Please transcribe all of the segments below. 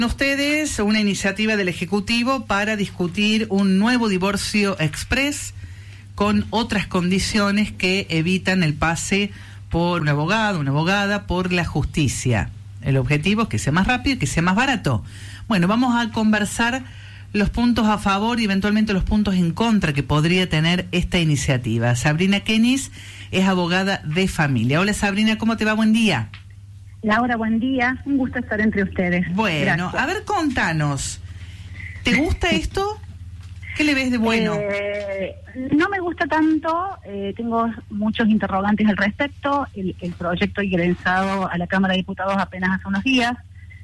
Ustedes una iniciativa del Ejecutivo para discutir un nuevo divorcio express con otras condiciones que evitan el pase por un abogado, una abogada, por la justicia. El objetivo es que sea más rápido y que sea más barato. Bueno, vamos a conversar los puntos a favor y eventualmente los puntos en contra que podría tener esta iniciativa. Sabrina Kenis es abogada de familia. Hola Sabrina, ¿cómo te va? Buen día. Laura, buen día. Un gusto estar entre ustedes. Bueno, gracias. A ver, contanos. ¿Te gusta esto? ¿Qué le ves de bueno? No me gusta tanto. Tengo muchos interrogantes al respecto. El proyecto ingresado a la Cámara de Diputados apenas hace unos días.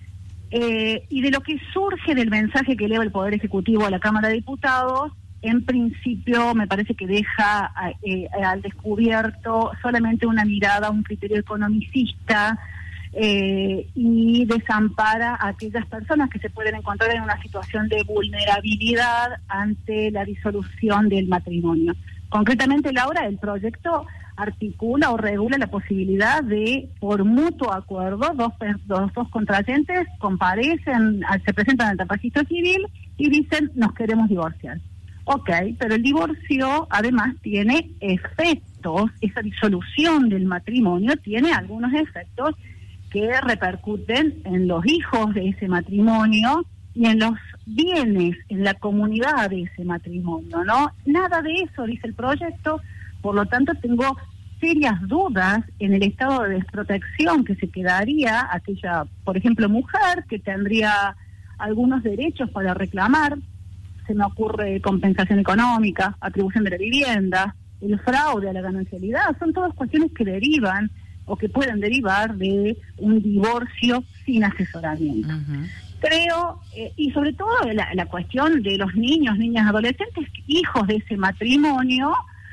Y de lo que surge del mensaje que eleva el Poder Ejecutivo a la Cámara de Diputados, en principio me parece que deja al descubierto solamente una mirada, un criterio economicista, y desampara a aquellas personas que se pueden encontrar en una situación de vulnerabilidad ante la disolución del matrimonio. Concretamente, Laura, el proyecto articula o regula la posibilidad de, por mutuo acuerdo, dos contrayentes comparecen, se presentan ante el registro civil y dicen, nos queremos divorciar. Ok, pero el divorcio además tiene efectos, esa disolución del matrimonio tiene algunos efectos que repercuten en los hijos de ese matrimonio y en los bienes, en la comunidad de ese matrimonio, ¿no? Nada de eso dice el proyecto, por lo tanto tengo serias dudas en el estado de desprotección que se quedaría aquella, por ejemplo, mujer que tendría algunos derechos para reclamar. Se me ocurre compensación económica, atribución de la vivienda, el fraude a la ganancialidad, son todas cuestiones que derivan o que pueden derivar de un divorcio sin asesoramiento. Uh-huh. Creo, y sobre todo la cuestión de los niños, niñas, adolescentes, hijos de ese matrimonio,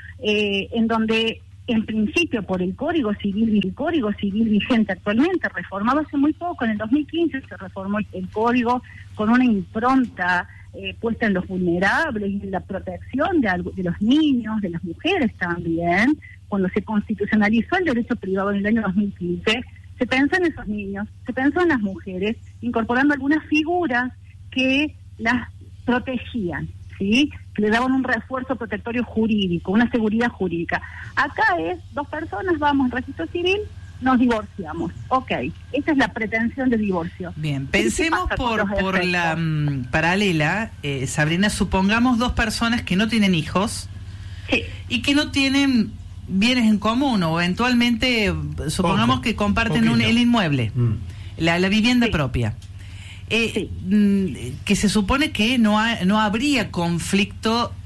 en donde en principio por el Código Civil vigente actualmente, reformado hace muy poco, en el 2015 se reformó el Código con una impronta puesta en los vulnerables y en la protección de los niños, de las mujeres también. Cuando se constitucionalizó el derecho privado en el año 2015, se pensó en esos niños, se pensó en las mujeres, incorporando algunas figuras que las protegían, ¿sí? Que le daban un refuerzo protectorio jurídico, una seguridad jurídica. Acá es, dos personas, vamos al registro civil, nos divorciamos. Ok, esa es la pretensión de divorcio. Bien, pensemos por la paralela, Sabrina, supongamos dos personas que no tienen hijos, sí, y que no tienen bienes en común, o eventualmente supongamos que comparten el inmueble, la vivienda, sí, propia. Sí. Que se supone que no habría conflicto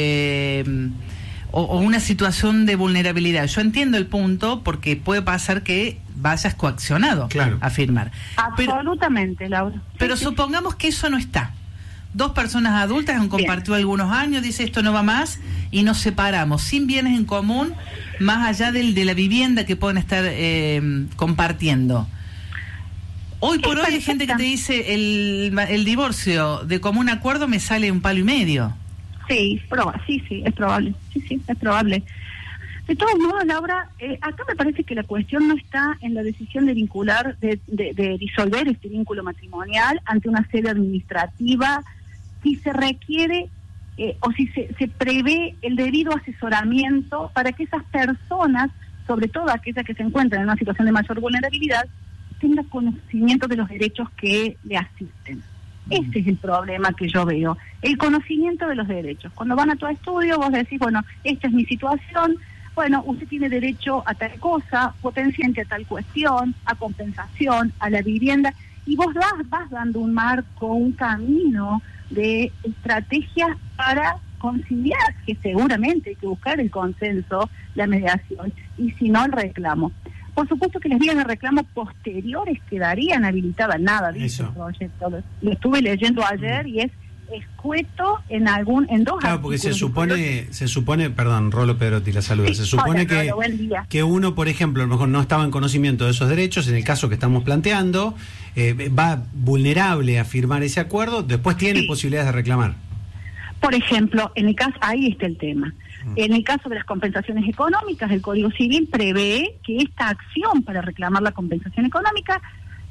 o una situación de vulnerabilidad. Yo entiendo el punto, porque puede pasar que vayas coaccionado, claro, a firmar. Absolutamente, Laura. Pero sí, supongamos que eso no está. Dos personas adultas han compartido algunos años, dice esto no va más, y nos separamos, sin bienes en común, más allá de la vivienda que pueden estar compartiendo. Hoy por hoy hay gente que te dice el divorcio de común acuerdo me sale $1,5. Sí, es probable. Sí, es probable. De todos modos, Laura, acá me parece que la cuestión no está en la decisión de vincular, de disolver este vínculo matrimonial ante una sede administrativa, si se requiere o si se prevé el debido asesoramiento para que esas personas, sobre todo aquellas que se encuentran en una situación de mayor vulnerabilidad, tengan conocimiento de los derechos que le asisten. Ese es el problema que yo veo, el conocimiento de los derechos. Cuando van a tu estudio, vos decís, bueno, esta es mi situación, bueno, usted tiene derecho a tal cosa, potenciante a tal cuestión, a compensación, a la vivienda, y vos vas dando un marco, un camino de estrategias para conciliar, que seguramente hay que buscar el consenso, la mediación, y si no, el reclamo. Por supuesto que las vías de reclamo posteriores quedarían habilitadas, nada dice el proyecto. Lo estuve leyendo ayer y es escueto en dos. Claro, porque se supone, perdón, Rolo Pedrotti, la saluda, se supone que uno, por ejemplo, a lo mejor no estaba en conocimiento de esos derechos, en el caso que estamos planteando, va vulnerable a firmar ese acuerdo, después tiene posibilidades de reclamar. Por ejemplo, en el caso, ahí está el tema. En el caso de las compensaciones económicas, el Código Civil prevé que esta acción para reclamar la compensación económica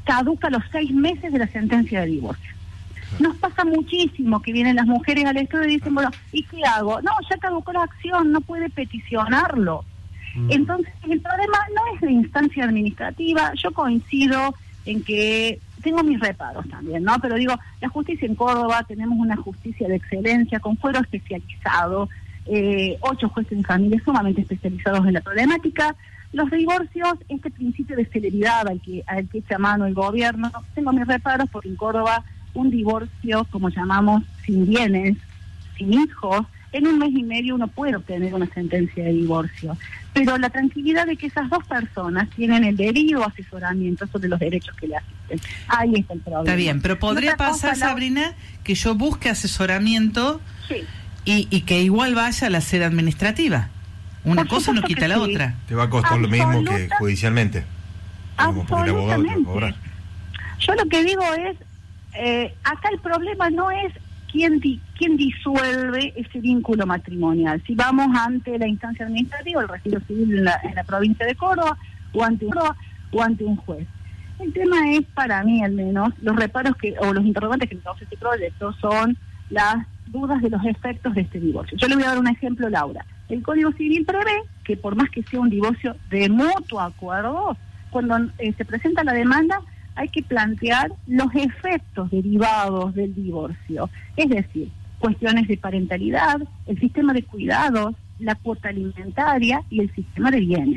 caduca a los 6 meses de la sentencia de divorcio. Nos pasa muchísimo que vienen las mujeres al estudio y dicen, bueno, ¿y qué hago? No, ya caducó la acción, no puede peticionarlo. Entonces, el problema no es la instancia administrativa. Yo coincido en que tengo mis reparos también, ¿no? Pero digo, la justicia en Córdoba, tenemos una justicia de excelencia con fuero especializado, 8 jueces de familia sumamente especializados en la problemática. Los divorcios, este principio de celeridad al que echa mano el gobierno, tengo mis reparos porque en Córdoba un divorcio, como llamamos, sin bienes, sin hijos, en 1 mes y medio uno puede obtener una sentencia de divorcio. Pero la tranquilidad de que esas 2 personas tienen el debido asesoramiento sobre los derechos que le asisten. Ahí está el problema. Está bien, pero podría pasar, Sabrina, que yo busque asesoramiento y que igual vaya a la sede administrativa. Una cosa no quita la otra. Te va a costar lo mismo que judicialmente. Absolutamente. Yo lo que digo es, acá el problema no es quién disuelve ese vínculo matrimonial. Si vamos ante la instancia administrativa, el registro civil en la provincia de Córdoba, o ante un juez. El tema es, para mí al menos, los reparos o los interrogantes que me causa este proyecto son las dudas de los efectos de este divorcio. Yo le voy a dar un ejemplo, Laura. El Código Civil prevé que por más que sea un divorcio de mutuo acuerdo, cuando se presenta la demanda, hay que plantear los efectos derivados del divorcio, es decir, cuestiones de parentalidad, el sistema de cuidados, la cuota alimentaria y el sistema de bienes.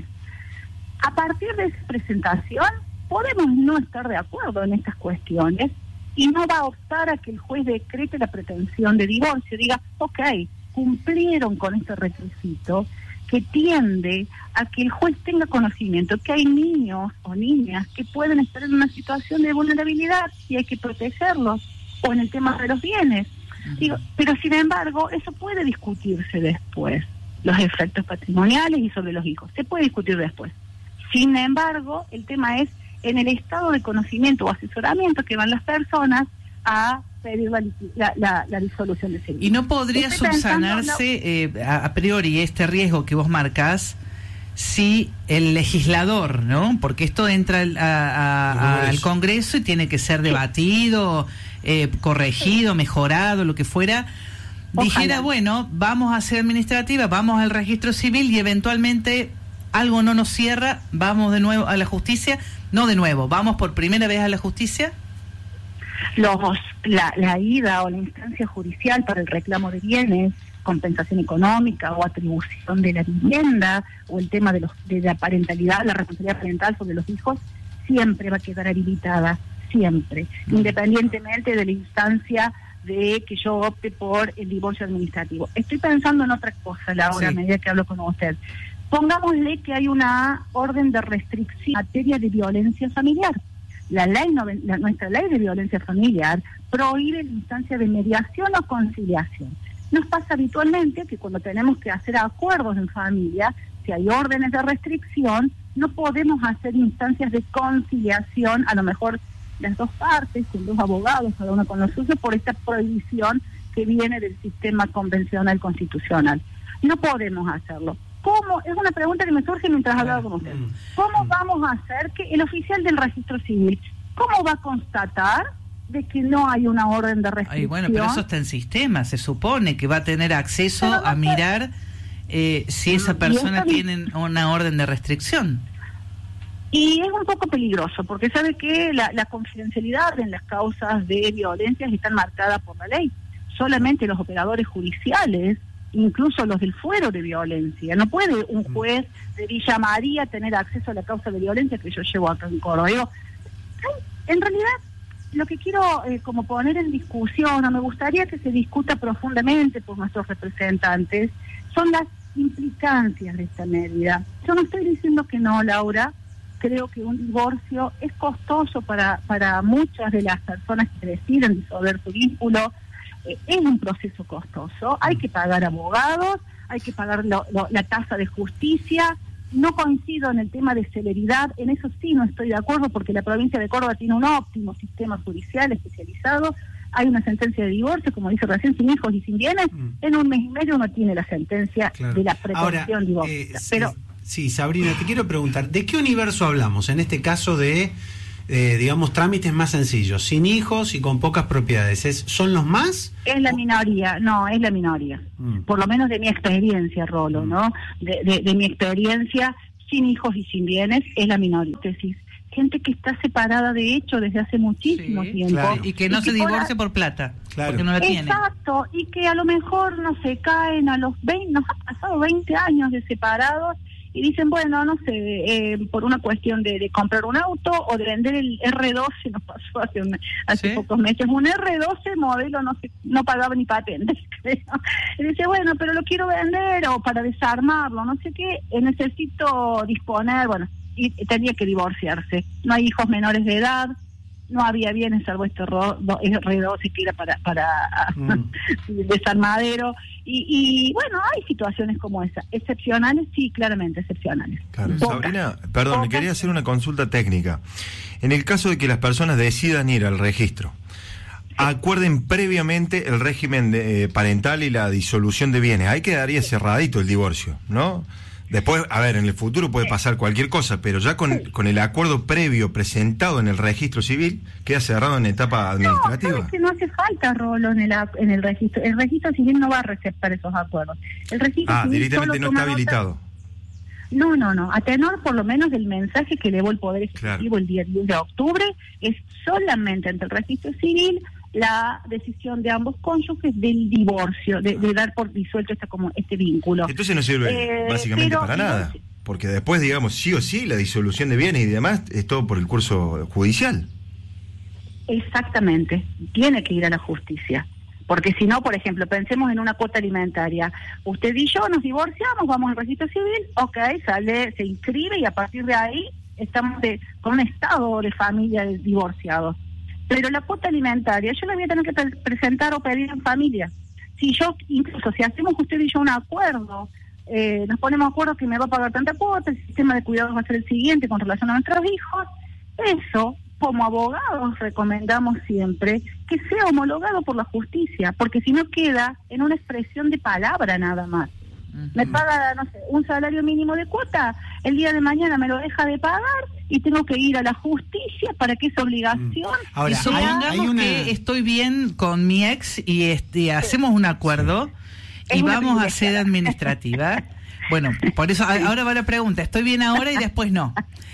A partir de esa presentación, podemos no estar de acuerdo en estas cuestiones y no va a optar a que el juez decrete la pretensión de divorcio, diga, ok, cumplieron con este requisito, que tiende a que el juez tenga conocimiento que hay niños o niñas que pueden estar en una situación de vulnerabilidad y hay que protegerlos, o en el tema de los bienes. Digo, pero sin embargo, eso puede discutirse después, los efectos patrimoniales y sobre los hijos, se puede discutir después. Sin embargo, el tema es en el estado de conocimiento o asesoramiento que van las personas a pedir la disolución de ese vínculo. ¿Y no podría subsanarse a priori este riesgo que vos marcás si el legislador, ¿no? Porque esto entra al Congreso y tiene que ser debatido, corregido, mejorado, lo que fuera, dijera, bueno, vamos a ser administrativa, vamos al registro civil y eventualmente algo no nos cierra, vamos de nuevo a la justicia, no de nuevo, vamos por primera vez a la justicia. La ida o la instancia judicial para el reclamo de bienes, compensación económica o atribución de la vivienda, o el tema de la parentalidad, la responsabilidad parental sobre los hijos, siempre va a quedar habilitada, siempre, independientemente de la instancia de que yo opte por el divorcio administrativo. Estoy pensando en otra cosa, Laura, a medida que hablo con usted. Pongámosle que hay una orden de restricción en materia de violencia familiar. Nuestra ley de violencia familiar prohíbe la instancia de mediación o conciliación. Nos pasa habitualmente que cuando tenemos que hacer acuerdos en familia, si hay órdenes de restricción, no podemos hacer instancias de conciliación, a lo mejor las 2 partes, con 2 abogados, cada uno con lo suyo, por esta prohibición que viene del sistema convencional constitucional. No podemos hacerlo. ¿Cómo? Es una pregunta que me surge mientras hablaba con usted. ¿Cómo vamos a hacer que el oficial del registro civil, cómo va a constatar de que no hay una orden de restricción? Ay, bueno, pero eso está en sistema, se supone que va a tener acceso a mirar si esa persona tiene una orden de restricción. Y es un poco peligroso, porque sabe que la confidencialidad en las causas de violencia están marcadas por la ley. Solamente los operadores judiciales, incluso los del fuero de violencia. No puede un juez de Villa María tener acceso a la causa de violencia que yo llevo acá en Córdoba. Digo, en realidad, lo que quiero como poner en discusión, o me gustaría que se discuta profundamente por nuestros representantes, son las implicancias de esta medida. Yo no estoy diciendo que no, Laura. Creo que un divorcio es costoso para muchas de las personas que deciden disolver su vínculo. Es un proceso costoso, hay que pagar abogados, hay que pagar la tasa de justicia. No coincido en el tema de celeridad, en eso sí no estoy de acuerdo, porque la provincia de Córdoba tiene un óptimo sistema judicial especializado. Hay una sentencia de divorcio, como dice recién, sin hijos y sin bienes. En 1 mes y medio uno tiene la sentencia de la pretensión divorcio. Sí, Sabrina, te quiero preguntar, ¿de qué universo hablamos? En este caso de digamos, trámites más sencillos, sin hijos y con pocas propiedades. ¿Son los más? Es la minoría, no, es la minoría. Por lo menos de mi experiencia, Rolo, ¿no? De mi experiencia, sin hijos y sin bienes, es la minoría. Gente que está separada de hecho desde hace muchísimo tiempo. Claro. Y que no se divorcia por plata, porque no la tiene. Exacto, y que a lo mejor, no se caen a los 20, nos ha pasado 20 años de separados, y dicen, bueno, no sé, por una cuestión de comprar un auto o de vender el R12, nos pasó hace pocos meses, un R12 modelo, no pagaba ni patentes, creo. Y dice, bueno, pero lo quiero vender, o para desarmarlo, no sé qué, necesito disponer, bueno, y tenía que divorciarse. No hay hijos menores de edad, no había bienes salvo este R12 que era para desarmadero. Y bueno, hay situaciones como esa. Excepcionales, sí, claramente excepcionales. Claro. Sabrina, perdón, me quería hacer una consulta técnica. En el caso de que las personas decidan ir al registro, acuerden previamente el régimen parental y la disolución de bienes. Ahí quedaría cerradito el divorcio, ¿no? Después, a ver, en el futuro puede pasar cualquier cosa, pero ya con el acuerdo previo presentado en el registro civil, queda cerrado en etapa administrativa. No, no hace falta, Rolo, en el registro. El registro civil no va a receptar esos acuerdos. El registro civil directamente no está habilitado. No. A tenor por lo menos del mensaje que elevó el Poder Ejecutivo el día 10 de octubre, es solamente ante el registro civil la decisión de ambos cónyuges del divorcio, de dar por disuelto este vínculo. Entonces no sirve básicamente para nada, porque después, digamos, sí o sí, la disolución de bienes y demás es todo por el curso judicial. Exactamente, tiene que ir a la justicia, porque si no, por ejemplo, pensemos en una cuota alimentaria. Usted y yo nos divorciamos, vamos al registro civil, sale, se inscribe y a partir de ahí estamos con un estado de familia de divorciados. Pero la cuota alimentaria yo la voy a tener que presentar o pedir en familia. Si hacemos usted y yo un acuerdo, nos ponemos de acuerdo que me va a pagar tanta cuota, el sistema de cuidados va a ser el siguiente con relación a nuestros hijos, eso, como abogados, recomendamos siempre que sea homologado por la justicia, porque si no queda en una expresión de palabra nada más. Me paga, no sé, un salario mínimo de cuota, el día de mañana me lo deja de pagar y tengo que ir a la justicia para que esa obligación... Ahora, y supongamos que estoy bien con mi ex y hacemos un acuerdo y vamos a hacer administrativa. Bueno, por eso ahora va la pregunta, estoy bien ahora y después no.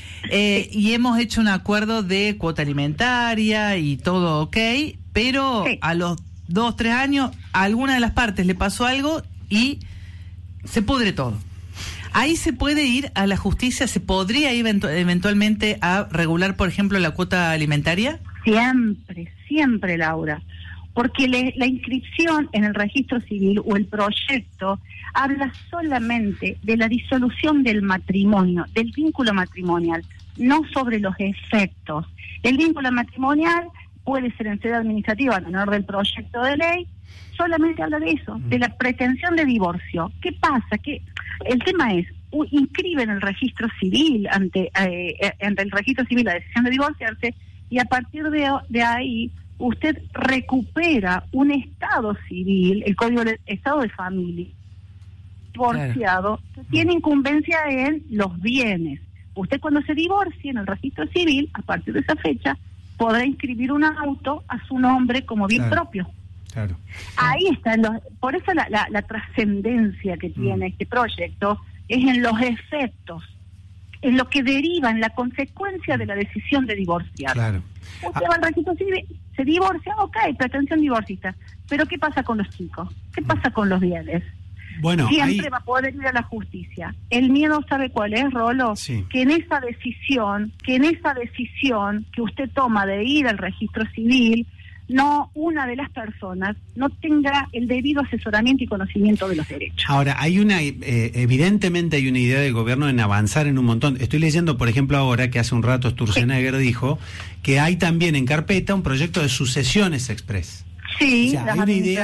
Y hemos hecho un acuerdo de cuota alimentaria y todo ok, pero a los 2-3 años a alguna de las partes le pasó algo y se pudre todo. Ahí se puede ir a la justicia, se podría ir eventualmente a regular, por ejemplo, la cuota alimentaria. Siempre, Laura, porque la inscripción en el registro civil o el proyecto habla solamente de la disolución del matrimonio, del vínculo matrimonial, no sobre los efectos. El vínculo matrimonial puede ser en sede administrativa a tenor del proyecto de ley, solamente habla de eso, de la pretensión de divorcio. ¿Qué pasa? Que el tema es, inscribe en el registro civil, ante el registro civil la decisión de divorciarse, y a partir de ahí usted recupera un estado civil, el Código de Estado de Familia, divorciado, que tiene incumbencia en los bienes. Usted cuando se divorcie en el registro civil, a partir de esa fecha, podrá inscribir un auto a su nombre como bien propio. Claro. Ahí está, por eso la trascendencia que tiene este proyecto es en los efectos, en lo que deriva, en la consecuencia de la decisión de divorciar. Claro. Usted va al registro civil, se divorcia, pretensión divorcista, pero ¿qué pasa con los chicos? ¿Qué pasa con los bienes? Bueno, siempre va a poder ir a la justicia. El miedo, ¿sabe cuál es, Rolo? Sí. Que en esa decisión que usted toma de ir al registro civil, una de las personas no tenga el debido asesoramiento y conocimiento de los derechos. Ahora, evidentemente hay una idea del gobierno en avanzar en un montón. Estoy leyendo, por ejemplo, ahora que hace un rato Sturzenegger dijo que hay también en carpeta un proyecto de sucesiones express. Sí, o sea, hay una idea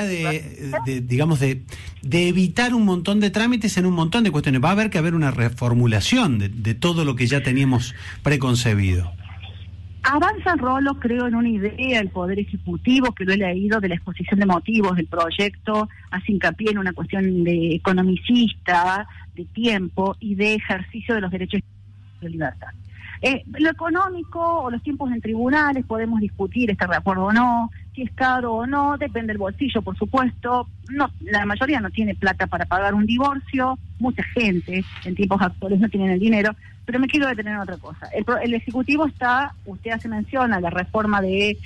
de evitar un montón de trámites en un montón de cuestiones. Va a haber que haber una reformulación de todo lo que ya teníamos preconcebido. Avanza, Rolo, creo, en una idea el Poder Ejecutivo, que lo he leído de la exposición de motivos del proyecto, hace hincapié en una cuestión de economicista, de tiempo y de ejercicio de los derechos de libertad. Lo económico o los tiempos en tribunales, podemos discutir, estar de acuerdo o no, si es caro o no, depende del bolsillo, por supuesto. No, la mayoría no tiene plata para pagar un divorcio, mucha gente en tiempos actuales no tienen el dinero, pero me quiero detener en otra cosa. El Ejecutivo está, usted hace mención a la reforma del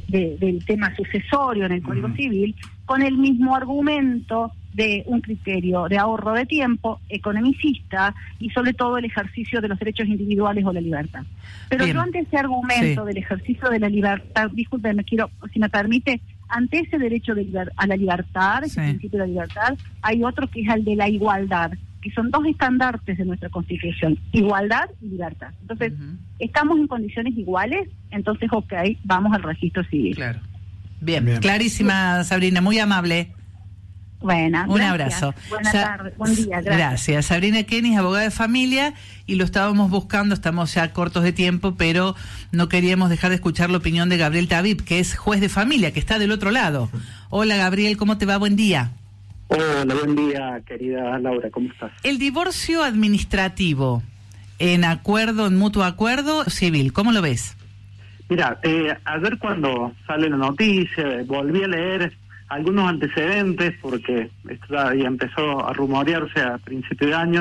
tema sucesorio en el Código Civil, con el mismo argumento de un criterio de ahorro de tiempo, economicista y sobre todo el ejercicio de los derechos individuales o la libertad. Pero Bien. yo ante ese argumento del ejercicio de la libertad, disculpen, si me permite, ante ese derecho a la libertad, ese principio de la libertad, hay otro que es el de la igualdad, que son dos estandartes de nuestra Constitución, igualdad y libertad. Entonces, estamos en condiciones iguales, entonces, vamos al registro civil. Claro. Bien, clarísima, Sabrina, muy amable. Buena, un gracias. abrazo. Buenas tardes, buen día, gracias. Sabrina Kenis, abogada de familia, y lo estábamos buscando, estamos ya cortos de tiempo, pero no queríamos dejar de escuchar la opinión de Gabriel Tabib, que es juez de familia, que está del otro lado. Hola Gabriel, ¿cómo te va? Buen día. Hola, buen día, querida Laura, ¿cómo estás? El divorcio administrativo, en mutuo acuerdo civil, ¿cómo lo ves? Mira, ayer cuando sale la noticia, volví a leer algunos antecedentes, porque esto ya empezó a rumorearse a principios de año,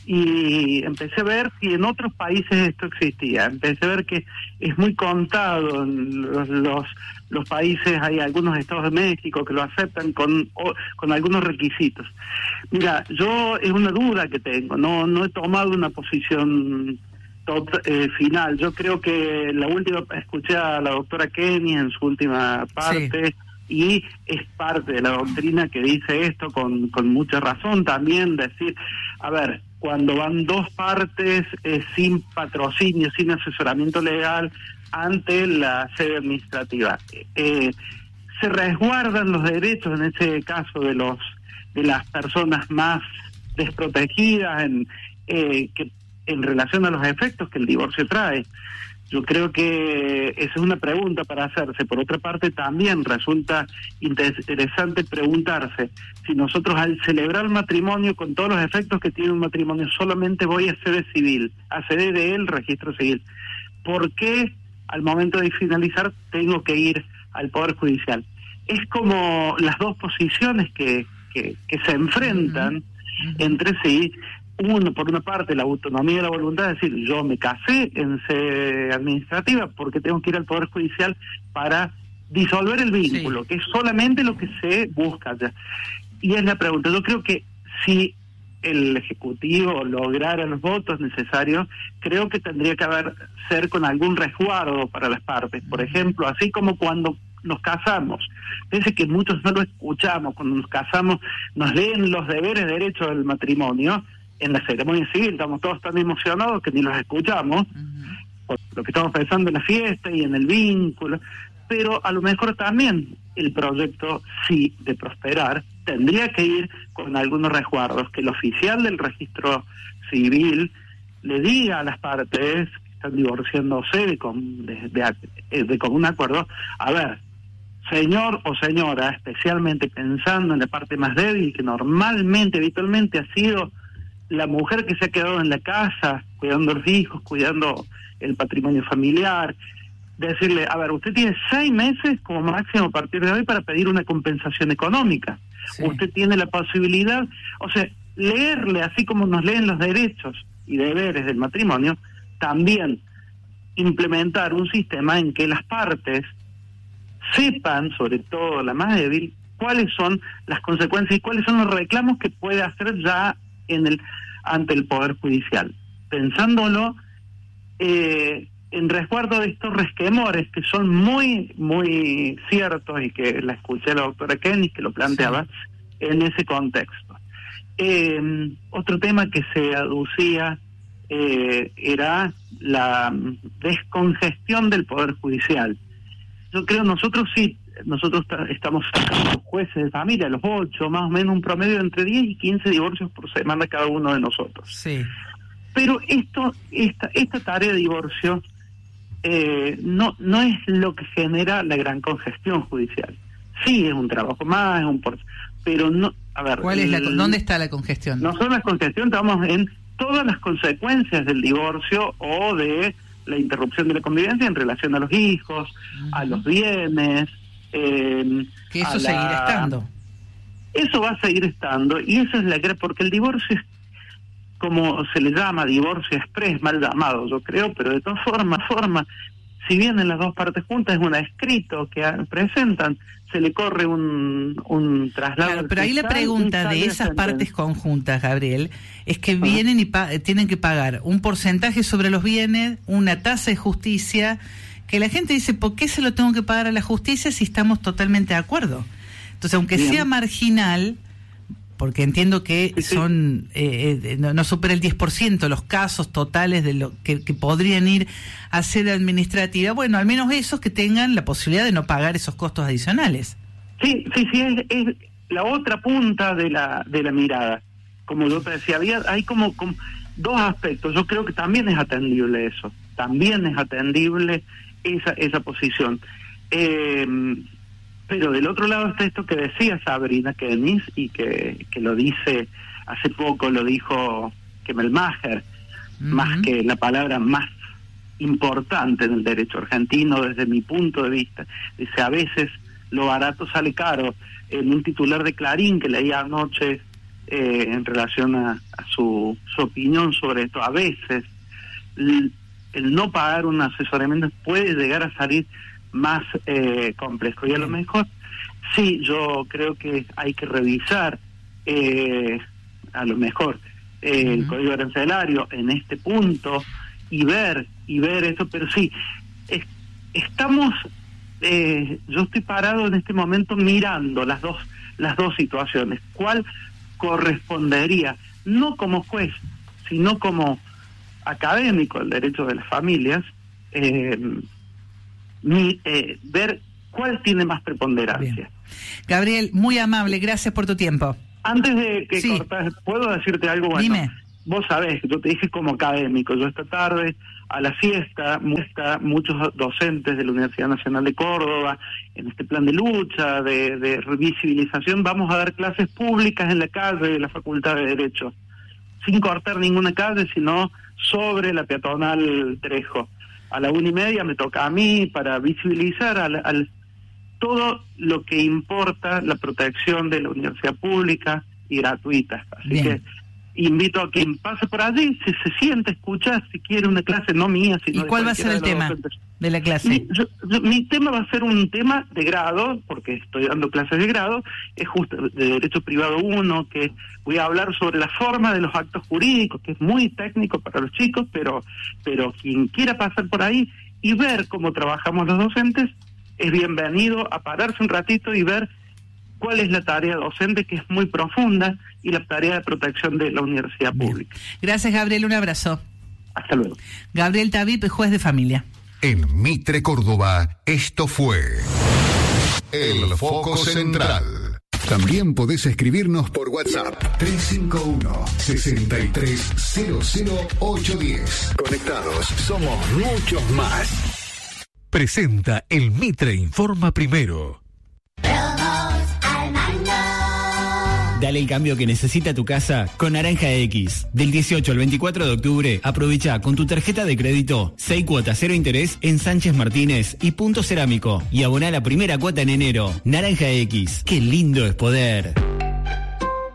y empecé a ver si en otros países esto existía. Empecé a ver que es muy contado en los países, hay algunos estados de México que lo aceptan con algunos requisitos. Mira, es una duda que tengo, no he tomado una posición final. Yo creo que escuché a la doctora Kenny en su última parte, y es parte de la doctrina que dice esto con mucha razón también, decir, a ver, cuando van dos partes sin patrocinio, sin asesoramiento legal ante la sede administrativa, se resguardan los derechos, en ese caso de las personas más desprotegidas en relación a los efectos que el divorcio trae. Yo creo que esa es una pregunta para hacerse. Por otra parte, también resulta interesante preguntarse si nosotros, al celebrar el matrimonio con todos los efectos que tiene un matrimonio, solamente voy a sede civil, a sede del registro civil, ¿por qué al momento de finalizar tengo que ir al Poder Judicial? Es como las dos posiciones que se enfrentan entre sí. Uno, por una parte, la autonomía y la voluntad de decir, yo me casé en sede administrativa porque tengo que ir al Poder Judicial para disolver el vínculo, que es solamente lo que se busca ya. Y es la pregunta. Yo creo que si el Ejecutivo lograra los votos necesarios, creo que tendría que ser con algún resguardo para las partes. Por ejemplo, así como cuando nos casamos. Fíjense que muchos no lo escuchamos. Cuando nos casamos, nos leen los deberes, derechos del matrimonio. En la ceremonia civil estamos todos tan emocionados que ni los escuchamos, por lo que estamos pensando en la fiesta y en el vínculo, pero a lo mejor también el proyecto, sí, de prosperar, tendría que ir con algunos resguardos, que el oficial del registro civil le diga a las partes que están divorciándose de común acuerdo, a ver, señor o señora, especialmente pensando en la parte más débil, que normalmente, habitualmente ha sido la mujer que se ha quedado en la casa, cuidando a los hijos, cuidando el patrimonio familiar, decirle, a ver, usted tiene 6 meses como máximo a partir de hoy para pedir una compensación económica. Usted tiene la posibilidad, o sea, leerle, así como nos leen los derechos y deberes del matrimonio, también implementar un sistema en que las partes sepan, sobre todo la más débil, cuáles son las consecuencias y cuáles son los reclamos que puede hacer ya ante el Poder Judicial, pensándolo en resguardo de estos resquemores que son muy, muy ciertos, y que la escuché a la doctora Kenny que lo planteaba en ese contexto. Otro tema que se aducía era la descongestión del Poder Judicial. Yo creo nosotros estamos sacando jueces de familia, los 8, más o menos un promedio de entre 10 y 15 divorcios por semana cada uno de nosotros. Sí. Pero esta tarea de divorcio no es lo que genera la gran congestión judicial. Sí, es un trabajo más, pero no, a ver... ¿Dónde está la congestión? Nosotros la congestión estamos en todas las consecuencias del divorcio o de la interrupción de la convivencia en relación a los hijos, a los bienes. Que eso seguirá estando. Eso va a seguir estando, y eso es la gran, porque el divorcio es, como se le llama, divorcio express, mal llamado, yo creo, pero de todas formas, si bien en las dos partes juntas es un escrito que presentan, se le corre un traslado. Claro, pero ahí la pregunta de esas partes conjuntas, Gabriel, es que vienen y tienen que pagar un porcentaje sobre los bienes, una tasa de justicia, que la gente dice, ¿por qué se lo tengo que pagar a la justicia si estamos totalmente de acuerdo? Entonces, aunque sea marginal, porque entiendo que son no supera el 10% los casos totales de lo que podrían ir a sede administrativa, bueno, al menos esos que tengan la posibilidad de no pagar esos costos adicionales. Sí, es la otra punta de la mirada. Como yo te decía, hay como dos aspectos. Yo creo que también es atendible eso, también es atendible esa posición. Pero del otro lado está esto que decía Sabrina Kenis, y que lo dice hace poco, lo dijo Kemmelmacher, más que la palabra más importante en el derecho argentino desde mi punto de vista. Dice, a veces lo barato sale caro. En un titular de Clarín que leía anoche en relación a su opinión sobre esto, a veces el no pagar un asesoramiento puede llegar a salir más complejo, y a lo mejor sí, yo creo que hay que revisar a lo mejor el Código Arancelario en este punto y ver eso, pero sí, estamos yo estoy parado en este momento mirando las dos situaciones, cuál correspondería, no como juez, sino como académico del derecho de las familias, ver cuál tiene más preponderancia. Bien. Gabriel, muy amable, gracias por tu tiempo. Antes de que cortas, ¿puedo decirte algo? Bueno, dime. Vos sabés, yo te dije como académico, yo esta tarde a la siesta, muchos docentes de la Universidad Nacional de Córdoba, en este plan de lucha, de visibilización, vamos a dar clases públicas en la calle de la Facultad de Derecho, sin cortar ninguna calle, sino sobre la peatonal Trejo. A la 1:30 me toca a mí para visibilizar al todo lo que importa la protección de la universidad pública y gratuita. Así Bien. Que invito a quien pase por allí, si se siente, escuchar, si quiere una clase, no mía, sino ¿Y cuál va a ser el tema de la clase? Mi tema va a ser un tema de grado, porque estoy dando clases de grado, es justo de Derecho Privado 1, que voy a hablar sobre la forma de los actos jurídicos, que es muy técnico para los chicos, pero quien quiera pasar por ahí y ver cómo trabajamos los docentes, es bienvenido a pararse un ratito y ver cuál es la tarea docente, que es muy profunda, y la tarea de protección de la universidad pública. Gracias, Gabriel, un abrazo. Hasta luego. Gabriel Tabip, juez de familia. En Mitre, Córdoba, esto fue El Foco Central. También podés escribirnos por WhatsApp 351-6300-810. Conectados, somos muchos más. Presenta El Mitre Informa Primero. Dale el cambio que necesita tu casa con Naranja X. Del 18 al 24 de octubre, aprovecha con tu tarjeta de crédito 6 cuotas 0 interés en Sánchez Martínez y Punto Cerámico. Y aboná la primera cuota en enero. Naranja X. Qué lindo es poder.